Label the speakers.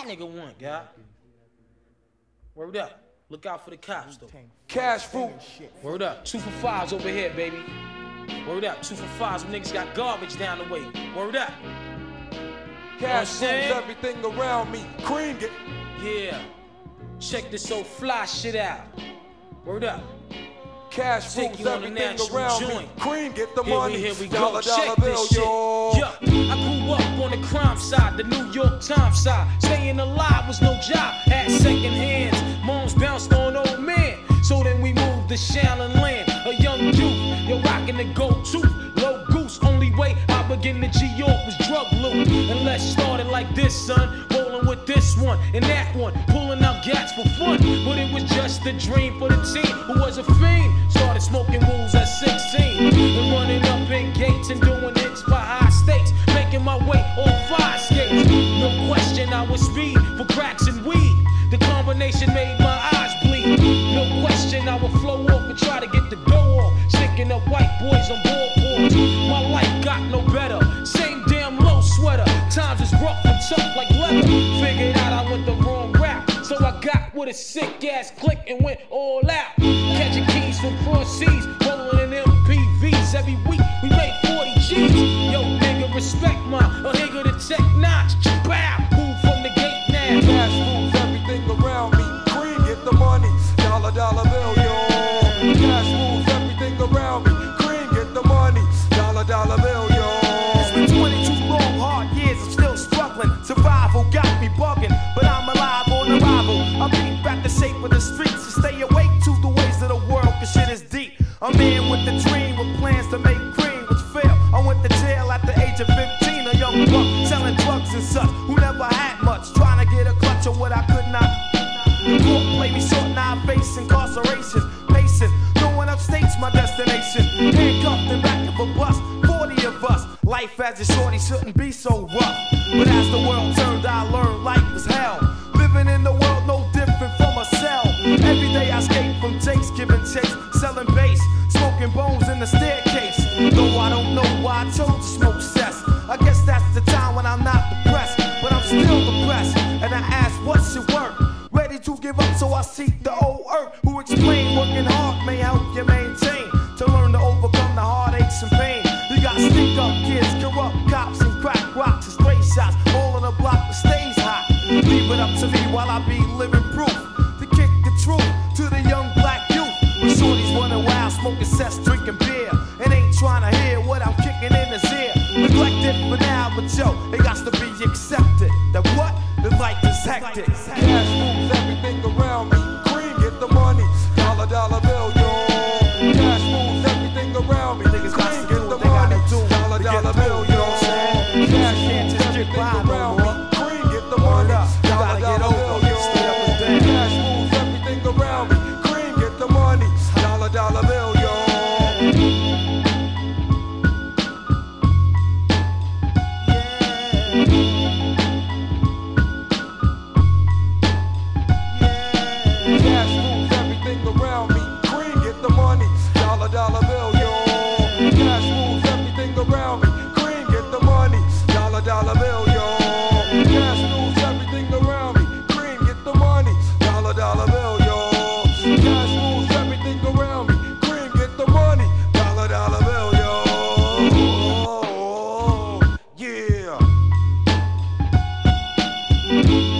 Speaker 1: nigga want, guy. Word up. Look out for the cops, though.
Speaker 2: Cash fruit.
Speaker 1: Word up. 2 for 5s over here, baby. Word up. 2 for 5s. Them niggas got garbage down the way. Word up.
Speaker 2: Cash rules everything around me. Cream it.
Speaker 1: Yeah. Check this old fly shit out. Word up.
Speaker 2: Cash rules everything around me. Cream get the money.
Speaker 1: Here we
Speaker 2: Dollar
Speaker 1: go. Check this shit. Yeah. I grew up on the crime side, the New York Times side. Staying alive was no job. Had second hands. Moms bounced on old men. So then we moved to Shaolin Land. A young youth, you're rocking the gold tooth. Low goose, only way I begin to G-York was drug loot. And let's start it like this, son. Rolling with this one and that one. Pulling out gats for fun. But it was just a dream for the team who was a fiend. Started smoking wools at 16. And running up in gates and doing hits for high stakes. Making my way on 5 skates. No question I was speed for cracks and weed. The combination made my eyes bleed. No question I would flow off and try to get the dough off. Sticking up white boys on ballboards. My life got no better. Same damn low sweater. Times is rough and tough like leather. Figured out I went the wrong route. So I got with a sick ass click and went all out. Catching keys from cross seas. Rolling in MPVs. Every week we made 40 G's. Yo, nigga, respect my a nigga to tech notch. Bow. Move from the gate now.
Speaker 2: Cash rules everything around me. Cream get the money. Dollar bill, yo. Cash rules everything around me. Cream get the money. Dollar bill, yo.
Speaker 3: It's been 22 long, hard years. I'm still struggling. Survival got me bugging, but I'm alive on arrival. I beat back the shape of the streets and stay awake to the ways of the world, cause shit is deep. A man with a dream with plans to make cream, which failed. I went to jail at the age of 15, a young buck selling drugs and such, who never had much, trying to get a clutch on what I could not. The court played me short, now I face incarceration. Pacing, going upstate's my destination. Handcuffed in back of a bus, 40 of us. Life as a shorty shouldn't be so rough. But as the world turned, I learned life was hell. Living in the world no different from a cell. Every day I escape from Jake's, giving chase, selling bass, smoking bones in the staircase. Though I don't know why I chose to smoke cess. I guess that's the time when I'm not depressed, but I'm still depressed. And I ask, what's your work? Ready to give up, so I seek the old earth, who explain working hard may help you maintain. To learn to overcome the heartaches and pain. You got stick up kids, corrupt cops, and crack rocks and stray shots. All on the block that stays hot. Leave it up to me while I be living proof. To kick the truth to the young black youth. When shorties running wild, smoking cess, drinking beer. And ain't trying to hear what I'm kicking in his ear. Neglected for now, but yo, it got to be accepted. That what? The life is hectic.
Speaker 2: Cash rules everything around me. Cream get the money. Dollar bill, yo. Cash rules everything around me.
Speaker 3: Niggas got
Speaker 2: Cream
Speaker 3: to do
Speaker 2: get the
Speaker 3: what they gotta
Speaker 2: money.
Speaker 3: do.
Speaker 2: Dollar bill, yo. Cash
Speaker 3: Can't
Speaker 2: rules
Speaker 3: just get
Speaker 2: everything
Speaker 3: by no
Speaker 2: around
Speaker 3: more.
Speaker 2: me. Cream get the money.
Speaker 3: You gotta get
Speaker 2: Dollar bill,
Speaker 3: over.
Speaker 2: yo.
Speaker 3: Stay up and down.
Speaker 2: Cash rules everything around me. Cream get the money. Dollar bill, yo. Cash rules everything around me. Cream get the money. Dollar bill, yo. Cash rules everything around me. Cream get the money. Dollar bill, yo. Cash rules everything around me. Cream get the money. Dollar bill, yo. Cash rules everything around me. Cream get the money. Dollar bill, yo. Yeah.